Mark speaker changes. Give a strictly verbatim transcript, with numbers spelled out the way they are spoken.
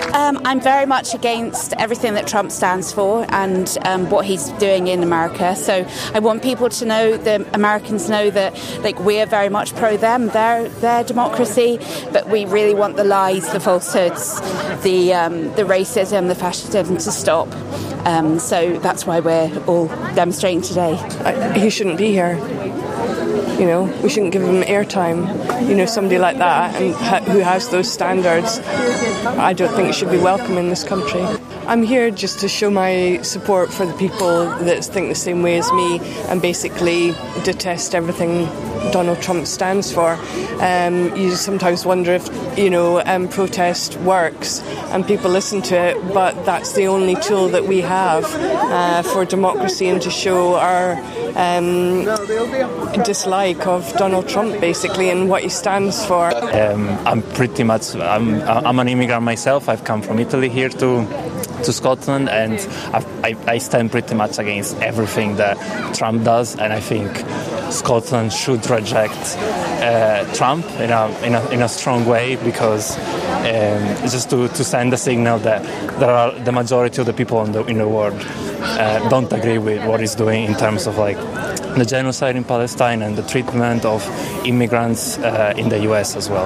Speaker 1: Um, I'm very much against everything that Trump stands for and um, what he's doing in America. So I want people to know, the Americans know that like we are very much pro them, their their democracy, but we really want the lies, the falsehoods, the um, the racism, the fascism to stop. Um, so that's why we're all demonstrating today.
Speaker 2: I, he shouldn't be here. You know, we shouldn't give him airtime. You know, somebody like that and ha- who has those standards, I don't think should be welcome in this country. I'm here just to show my support for the people that think the same way as me and basically detest everything Donald Trump stands for. Um, you sometimes wonder if, you know, um, protest works and people listen to it, but that's the only tool that we have uh, for democracy and to show our um, dislike of Donald Trump, basically, and what he stands for.
Speaker 3: Um, I'm pretty much, I'm, I'm an immigrant myself. I've come from Italy here to to Scotland, and I, I stand pretty much against everything that Trump does, and I think Scotland should reject uh, Trump in a, in a in a strong way, because um, just to, to send a signal that there are the majority of the people in the in the world uh, don't agree with what he's doing in terms of like the genocide in Palestine and the treatment of immigrants uh, in the U S as well.